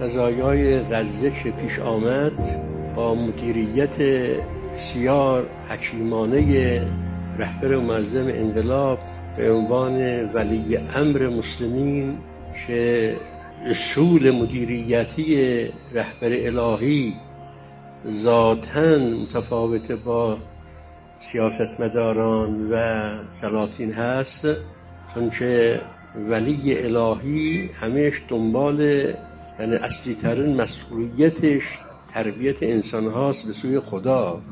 قضایای غزه که پیش آمد با مدیریت بسیار حکیمانه رهبر معظم انقلاب به عنوان ولی امر مسلمین که اصول مدیریتی رهبر الهی ذاتاً متفاوت با سیاستمداران و سلاطین هست، چون که ولی الهی همیش دنبال یعنی اصلی ترین مسئولیتش تربیت انسان هاست به سوی خدا،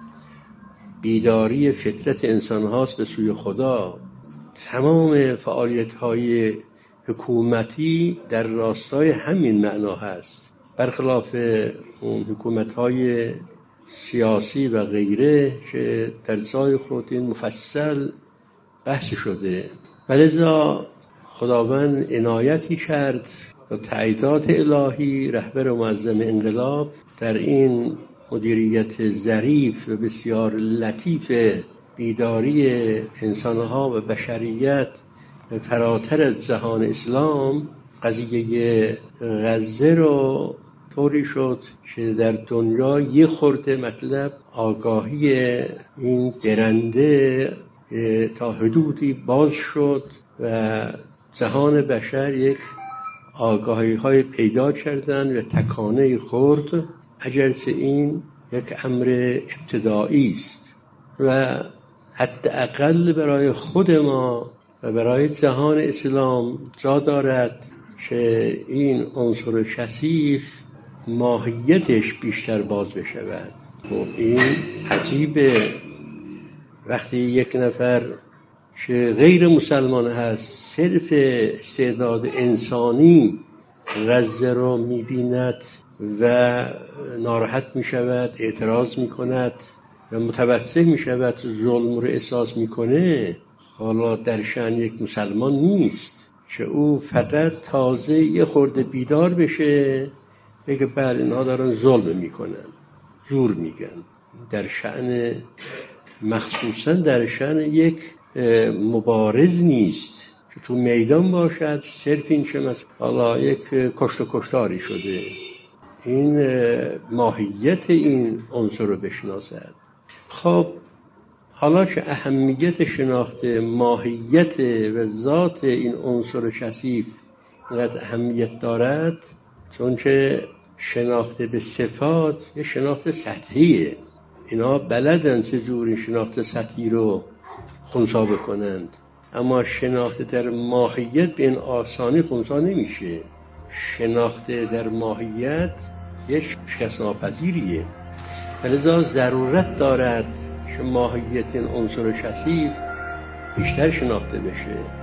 بیداری فطرت انسان هاست به سوی خدا. تمام فعالیت های حکومتی در راستای همین معنا هست، برخلاف اون حکومت های سیاسی و غیره که در جای خود این مفصل بحث شده. ولذا خداوند عنایتی کرد و تأییدات الهی رهبر معظم انقلاب در این مدیریت ظریف و بسیار لطیف بیداری انسانها و بشریت فراتر از جهان اسلام قضیه غزه رو طوری شد که در دنیا یه خورده مطلب آگاهی این درنده تا حدودی باز شد و جهان بشر یک آگاهی های پیدا کردن و تکانه خورد، اگرچه این یک امر ابتدایی است و حداقل برای خود ما و برای جهان اسلام جا دارد که این عنصر کثیف ماهیتش بیشتر باز بشود. این عجیبه وقتی یک نفر که غیر مسلمان هست صرف استعداد انسانی غزه رو می‌بیند و ناراحت می‌شود، اعتراض می‌کند و متوسل می‌شود، ظلم رو احساس می‌کنه، حالا در شأن یک مسلمان نیست که او فقط تازه یه خورده بیدار بشه بگه بله اینها دارن ظلم می‌کنن، زور میگن. در شأن مخصوصا در شأن یک مبارز نیست که تو میدان باشد صرف این که مثلا حالا یک کشت و کشتاری شده. این ماهیت این عنصر رو بشناسد. خب حالا که اهمیت شناخت ماهیت و ذات این عنصر کثیف اینقدر اهمیت دارد، چون که شناخت به صفات یه شناخت سطحیه، اینا بلدن چجوری شناخت سطحی رو خنثی بکنند، اما شناخت در ماهیت به این آسانی خنثی نمیشه. شناخت در ماهیت یک شکست ناپذیریه، لذا ضرورت دارد که ماهیت این عنصر کثیف بیشتر شناخته بشه.